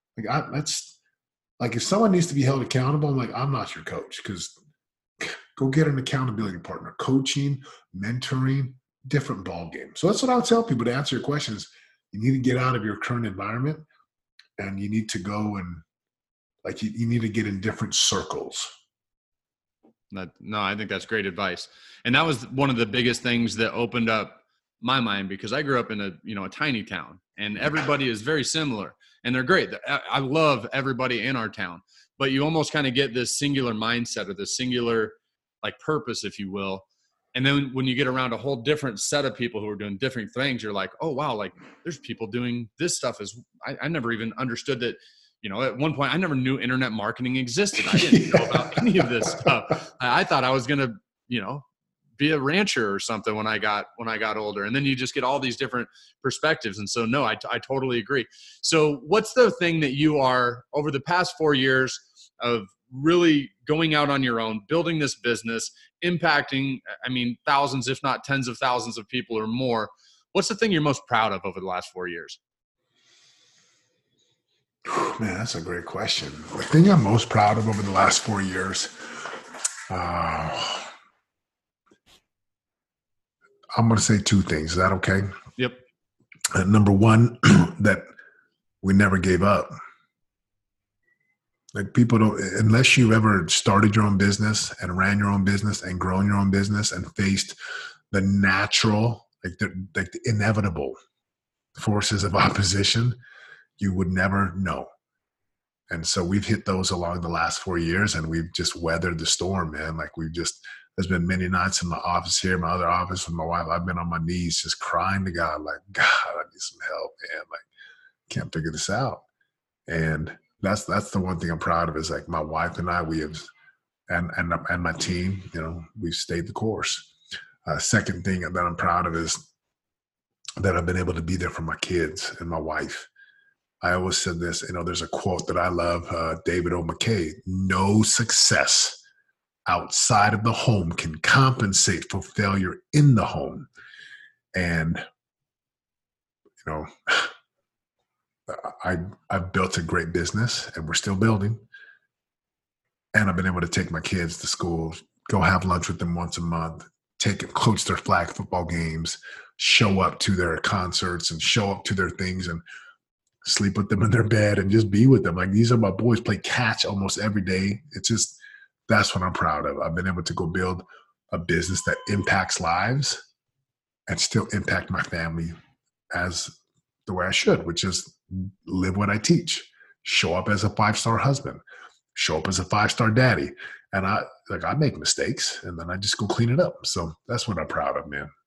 Like if someone needs to be held accountable, I'm like, I'm not your coach, because go get an accountability partner. Coaching, mentoring, different ball game. So that's what I would tell people to answer your questions. You need to get out of your current environment, and you need to go and like you need to get in different circles. No, I think that's great advice. And that was one of the biggest things that opened up my mind, because I grew up in a tiny town, and everybody is very similar, and they're great. I love everybody in our town, but you almost kind of get this singular mindset or this singular like purpose, if you will. And then when you get around a whole different set of people who are doing different things, you're like, oh, wow, like there's people doing this stuff. I never even understood that. At one point I never knew internet marketing existed. I didn't know about any of this stuff. I thought I was going to, be a rancher or something when I got older. And then you just get all these different perspectives. And so, no, I totally agree. So what's the thing that you are over the past 4 years of really going out on your own, building this business, impacting, thousands, if not tens of thousands of people or more. What's the thing you're most proud of over the last 4 years? Man, that's a great question. The thing I'm most proud of over the last 4 years, I'm going to say two things. Is that okay? Yep. Number one, that we never gave up. Like people don't, unless you ever started your own business and ran your own business and grown your own business and faced the natural, like the inevitable forces of opposition, you would never know. And so we've hit those along the last 4 years, and we've just weathered the storm, man. Like there's been many nights in my office here, my other office with my wife, I've been on my knees just crying to God, like, God, I need some help, man. Like, can't figure this out. And that's the one thing I'm proud of is like my wife and I, we have, and my team, we've stayed the course. Second thing that I'm proud of is that I've been able to be there for my kids and my wife. I always said this, there's a quote that I love, David O. McKay: no success outside of the home can compensate for failure in the home. And, I've built a great business, and we're still building. And I've been able to take my kids to school, go have lunch with them once a month, coach their flag football games, show up to their concerts and show up to their things and sleep with them in their bed and just be with them. Like, these are my boys, play catch almost every day. It's just, that's what I'm proud of. I've been able to go build a business that impacts lives and still impact my family as the way I should, which is live what I teach, show up as a 5-star husband, show up as a 5-star daddy. And I make mistakes and then I just go clean it up. So that's what I'm proud of, man.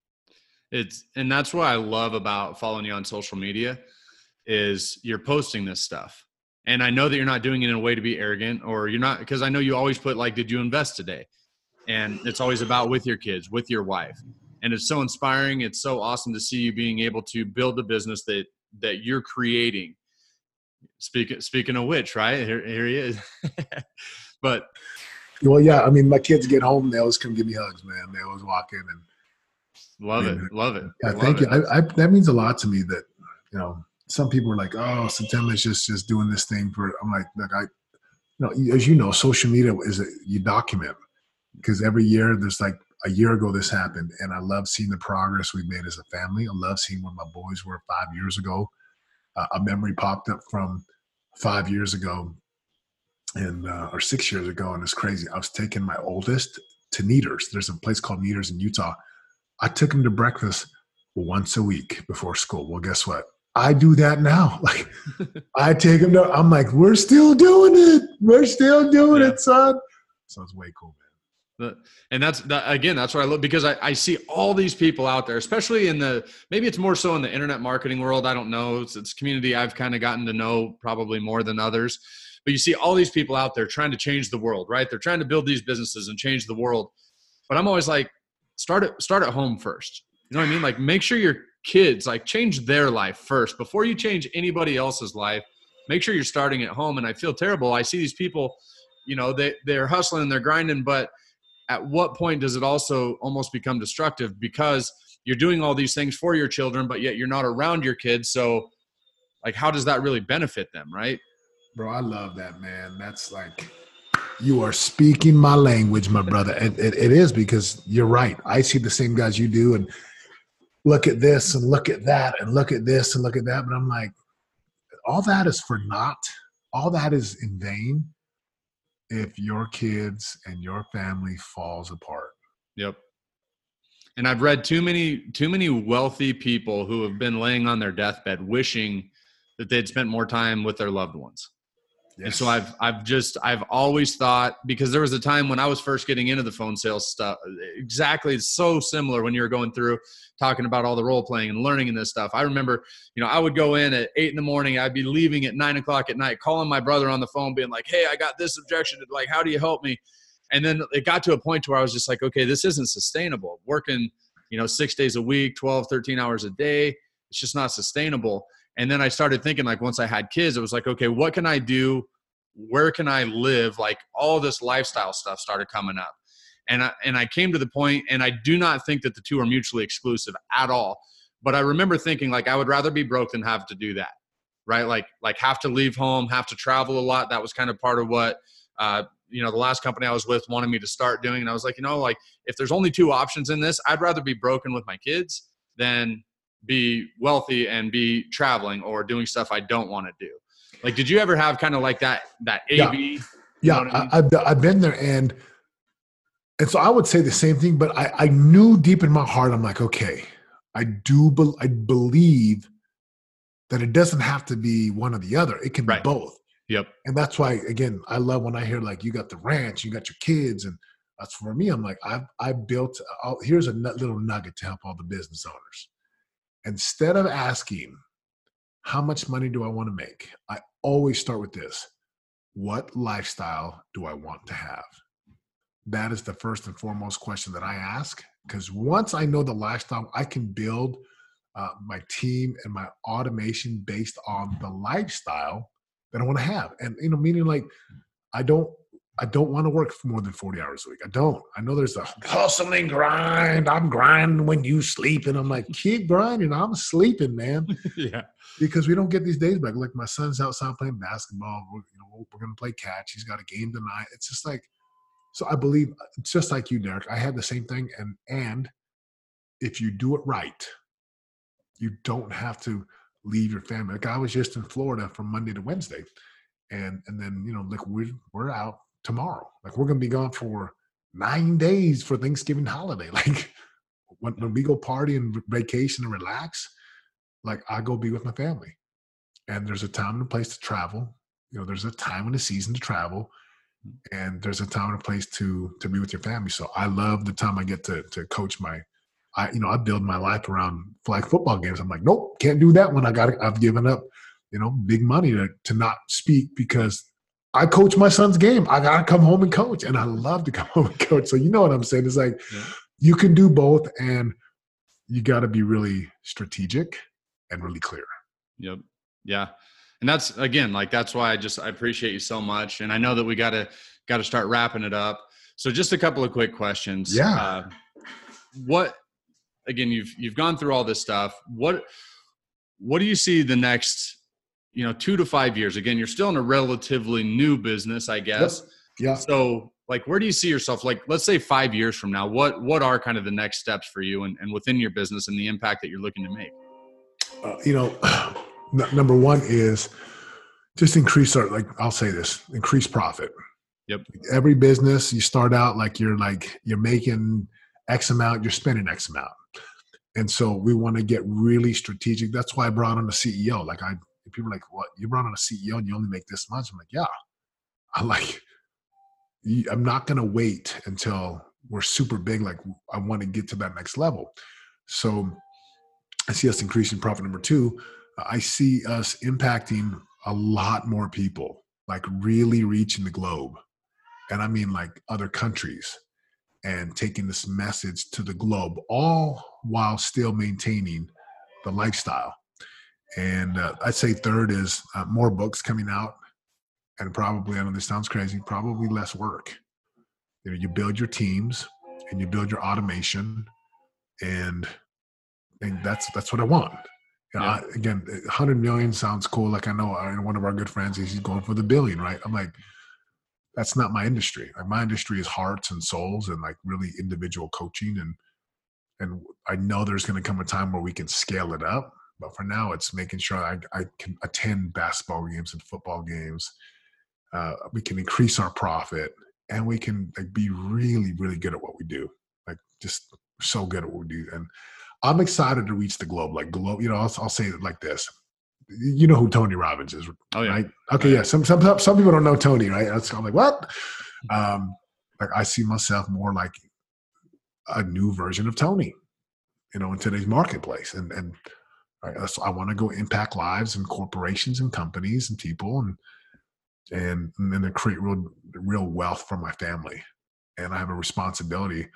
And that's what I love about following you on social media is you're posting this stuff. And I know that you're not doing it in a way to be arrogant, or you're not, because I know you always put like, did you invest today? And it's always about with your kids, with your wife. And it's so inspiring. It's so awesome to see you being able to build a business that you're creating. Speaking of which, right? Here he is. But well, yeah, I mean, my kids get home, they always come give me hugs, man. They always walk in and love it. Yeah, thank you. That means a lot to me that, some people are like, oh, September's just doing this thing for, I'm like, as you know, social media you document, because every year there's like a year ago this happened, and I love seeing the progress we've made as a family. I love seeing where my boys were 5 years ago. A memory popped up from 5 years ago or 6 years ago, and it's crazy. I was taking my oldest to Neaters. There's a place called Neaters in Utah. I took him to breakfast once a week before school. Well, guess what? I do that now. Like, I take him I'm like, we're still doing it. We're still doing it, son. So it's way cool, man. And that's what I love, because I see all these people out there, especially maybe it's more so in the internet marketing world. I don't know. It's community I've kind of gotten to know probably more than others, but you see all these people out there trying to change the world, right? They're trying to build these businesses and change the world. But I'm always like, start at home first. You know what I mean? Like, make sure your kids, like, change their life first before you change anybody else's life. Make sure you're starting at home. And I feel terrible. I see these people, they're hustling and they're grinding, but at what point does it also almost become destructive, because you're doing all these things for your children, but yet you're not around your kids? So, like, how does that really benefit them, right? Bro, I love that, man. That's like, you are speaking my language, my brother. And it is, because you're right. I see the same guys you do, and look at this and look at that and look at this and look at that. But I'm like, all that is for naught. All that is in vain if your kids and your family falls apart. Yep. And I've read too many wealthy people who have been laying on their deathbed wishing that they'd spent more time with their loved ones. Yes. And so I've always thought, because there was a time when I was first getting into the phone sales stuff, exactly, so similar when you were going through talking about all the role playing and learning and this stuff. I remember, I would go in at 8 a.m. I'd be leaving at 9 o'clock at night, calling my brother on the phone, being like, hey, I got this objection. Like, how do you help me? And then it got to a point where I was just like, okay, this isn't sustainable. Working, 6 days a week, 12, 13 hours a day. It's just not sustainable. And then I started thinking, like, once I had kids, it was like, okay, what can I do? Where can I live? Like, all this lifestyle stuff started coming up. And I came to the point, and I do not think that the two are mutually exclusive at all. But I remember thinking, like, I would rather be broke than have to do that, right? Like have to leave home, have to travel a lot. That was kind of part of what, the last company I was with wanted me to start doing. And I was like, if there's only two options in this, I'd rather be broken with my kids than be wealthy and be traveling or doing stuff I don't want to do. Like, did you ever have kind of like that A/B? Yeah, I've been there, and so I would say the same thing, but I knew deep in my heart, I'm like, okay, I believe that it doesn't have to be one or the other. It can be both. Yep. And that's why, again, I love when I hear like you got the ranch, you got your kids, and that's for me. I'm like, I built. Here's a little nugget to help all the business owners. Instead of asking, how much money do I want to make? I always start with this: what lifestyle do I want to have? That is the first and foremost question that I ask, because once I know the lifestyle, I can build my team and my automation based on the lifestyle that I want to have. And, meaning like, I don't want to work for more than 40 hours a week. I don't. I know there's a hustling grind. I'm grinding when you sleep. And I'm like, keep grinding. I'm sleeping, man. Yeah. Because we don't get these days back. Like, my son's outside playing basketball. We're going to play catch. He's got a game tonight. It's just like, so I believe, just like you, Derek, I had the same thing. And if you do it right, you don't have to leave your family. Like, I was just in Florida from Monday to Wednesday. And then, like, we're out tomorrow. Like, we're going to be gone for 9 days for Thanksgiving holiday. Like, when we go party and vacation and relax, like, I go be with my family. And there's a time and a place to travel. There's a time and a season to travel. And there's a time and a place to be with your family. So I love the time I get to coach I build my life around flag football games. I'm like, nope, can't do that one. I've given up, big money to not speak because I coach my son's game. I got to come home and coach. And I love to come home and coach. So you know what I'm saying? It's like, you can do both, and you got to be really strategic and really clear. Yep. Yeah. And that's, again, like, that's why I appreciate you so much. And I know that we got to start wrapping it up. So just a couple of quick questions. Yeah. Again, you've gone through all this stuff. What do you see the next, 2 to 5 years? Again, you're still in a relatively new business, I guess. Yep. Yeah. So, like, where do you see yourself? Like, let's say 5 years from now, what are kind of the next steps for you and within your business and the impact that you're looking to make? Number one is just increase increase profit. Yep. Every business, you start out you're making X amount, you're spending X amount. And so we want to get really strategic. That's why I brought on a CEO. People are like, what? You brought on a CEO and you only make this much? I'm like, yeah. I'm not going to wait until we're super big. Like, I want to get to that next level. So I see us increasing profit. Number two, I see us impacting a lot more people, like really reaching the globe. And I mean like other countries, and taking this message to the globe, all while still maintaining the lifestyle. And I'd say third is more books coming out, and probably, I know this sounds crazy, probably less work. You build your teams and you build your automation, and that's what I want. Again, 100 million sounds cool. Like, I know one of our good friends, he's going for the billion, right? I'm like, that's not my industry. Like, my industry is hearts and souls and like really individual coaching. And I know there's going to come a time where we can scale it up. But for now, it's making sure I can attend basketball games and football games. We can increase our profit, and we can be really, really good at what we do. Like, just so good at what we do. And I'm excited to reach the globe. Like, globe, I'll say it like this. You know who Tony Robbins is, oh, yeah. Right? Okay, yeah. Some people don't know Tony, right? I'm like, what? I see myself more like a new version of Tony, in today's marketplace. And I want to go impact lives and corporations and companies and people, and then create real wealth for my family. And I have a responsibility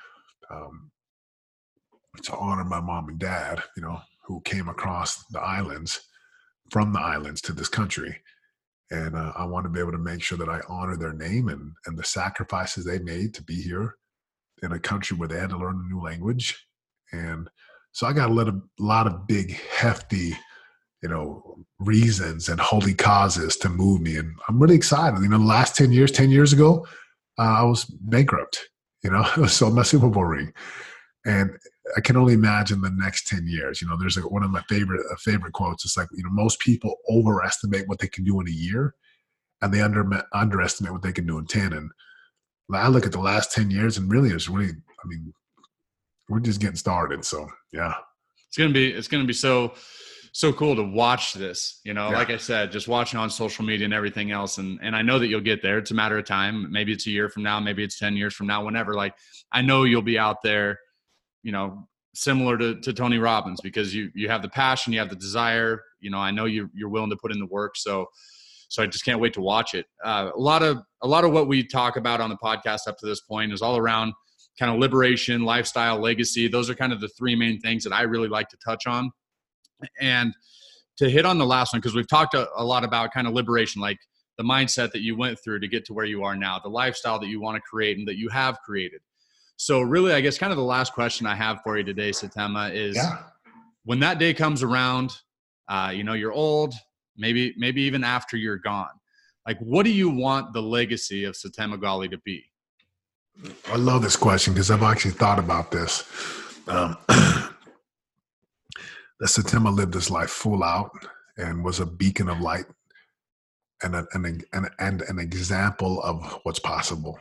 to honor my mom and dad, who came across from the islands to this country. And I want to be able to make sure that I honor their name and the sacrifices they made to be here in a country where they had to learn a new language. And so I got a lot of big, hefty, reasons and holy causes to move me. And I'm really excited. The last 10 years ago, I was bankrupt, I sold my Super Bowl ring. And I can only imagine the next 10 years. There's one of my favorite quotes. It's like, most people overestimate what they can do in a year, and they underestimate what they can do in 10. And I look at the last 10 years, and really, we're just getting started. So yeah, it's gonna be so cool to watch this. Like I said, just watching on social media and everything else, and I know that you'll get there. It's a matter of time. Maybe it's a year from now, maybe it's 10 years from now. Whenever, like, I know you'll be out there, similar to Tony Robbins, because you have the passion, you have the desire. I know you're willing to put in the work. So I just can't wait to watch it. A lot of what we talk about on the podcast up to this point is all around kind of liberation, lifestyle, legacy. Those are kind of the three main things that I really like to touch on. And to hit on the last one, because we've talked a lot about kind of liberation, like the mindset that you went through to get to where you are now, the lifestyle that you want to create and that you have created. So really, I guess kind of the last question I have for you today, Satema, is when that day comes around, you're old, maybe even after you're gone, like, what do you want the legacy of Satema Gali to be? I love this question because I've actually thought about this. That Satema lived his life full out and was a beacon of light and an example of what's possible.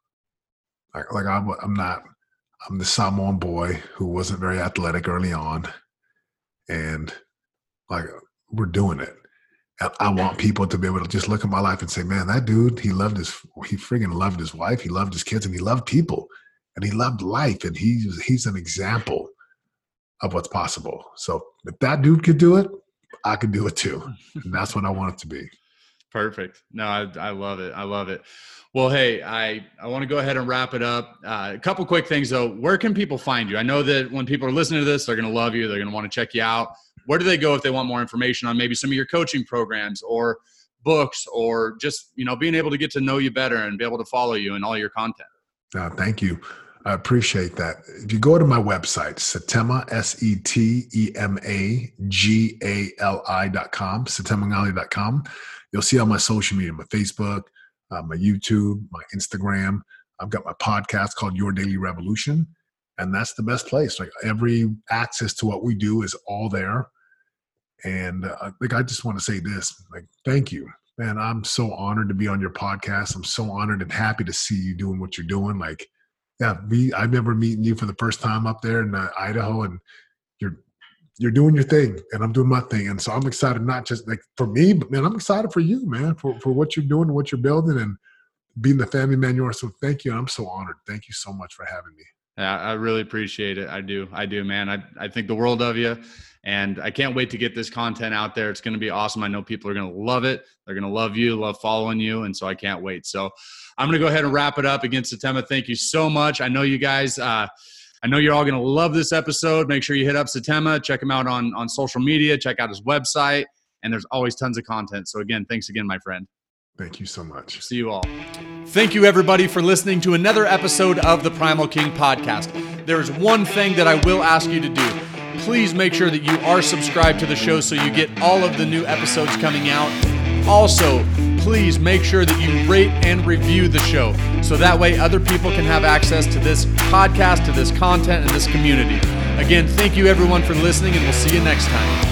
I'm the Samoan boy who wasn't very athletic early on, and like, we're doing it. And I want people to be able to just look at my life and say, man, that dude, he friggin' loved his wife, he loved his kids, and he loved people, and he loved life, and he's an example of what's possible. So if that dude could do it, I could do it too. And that's what I want it to be. Perfect. No, I love it. I love it. Well, hey, I want to go ahead and wrap it up. A couple quick things though. Where can people find you? I know that when people are listening to this, they're going to love you. They're going to want to check you out. Where do they go if they want more information on maybe some of your coaching programs or books, or just, being able to get to know you better and be able to follow you and all your content? Thank you. I appreciate that. If you go to my website, Satema, SETEMAGALI.com, SatemaGali.com, you'll see all my social media, my Facebook, my YouTube, my Instagram. I've got my podcast called Your Daily Revolution, and that's the best place. Like, every access to what we do is all there. And I just want to say this, like, thank you, man. I'm so honored to be on your podcast. I'm so honored and happy to see you doing what you're doing. Like, yeah, I remember meeting you for the first time up there in Idaho, and you're doing your thing and I'm doing my thing. And so I'm excited, not just like for me, but man, I'm excited for you, man, for what you're doing, what you're building, and being the family man you are. So thank you. I'm so honored. Thank you so much for having me. Yeah, I really appreciate it. I do, man. I think the world of you, and I can't wait to get this content out there. It's going to be awesome. I know people are going to love it. They're going to love you, love following you. And so I can't wait. So I'm going to go ahead and wrap it up. Again, Satema, thank you so much. I know you guys, I know you're all going to love this episode. Make sure you hit up Satema, check him out on social media, check out his website, and there's always tons of content. So again, thanks again, my friend. Thank you so much. See you all. Thank you, everybody, for listening to another episode of the Primal King Podcast. There is one thing that I will ask you to do. Please make sure that you are subscribed to the show so you get all of the new episodes coming out. Also, please make sure that you rate and review the show so that way other people can have access to this podcast, to this content, and this community. Again, thank you, everyone, for listening, and we'll see you next time.